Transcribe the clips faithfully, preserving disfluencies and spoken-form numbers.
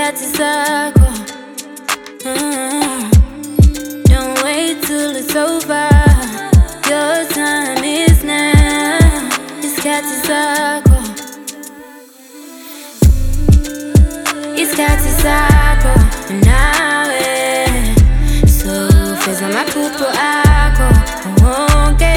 isikhathi sakho. uh, Don't wait till it's over. Your time is now. Isikhathi sakho. Isikhathi sakho nawe. So feza amaphupho akho wonke.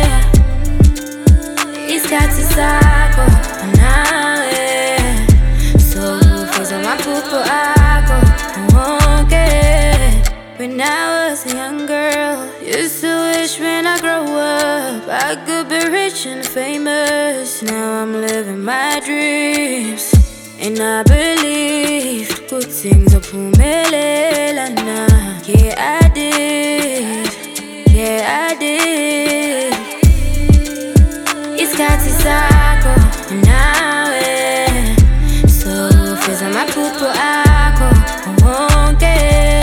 Isikhathi sakho nawe. So feza amaphupho akho wonke. When I was a young girl, used to wish when I grow up I could be rich and famous. Now I'm living my dreams, and I believed good things uphumelela na. Yeah, I did. Yeah, I did. Isikhathi sakho nawe. So feza amaphupho akho wonke.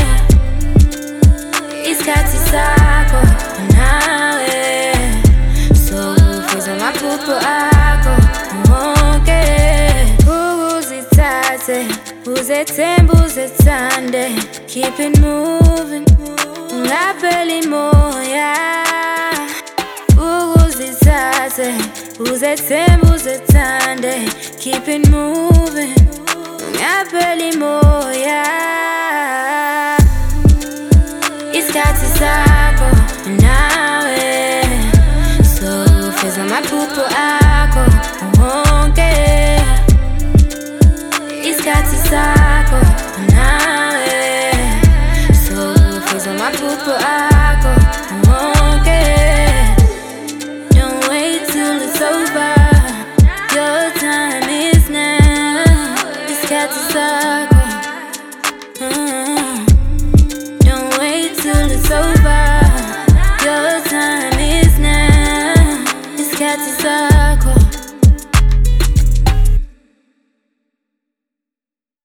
Isikhathi sakho nawe. So feza amaphupho akho wonke. Uzithathe, uzethembe, uzethande. Keep it moving, ungapheli moya. Uzithathe, uzethembe, uzethande. Keep it moving, ungapheli moya. Isikhathi sakho nawe. So feza amaphupho akho wonke. Isikhathi sakho.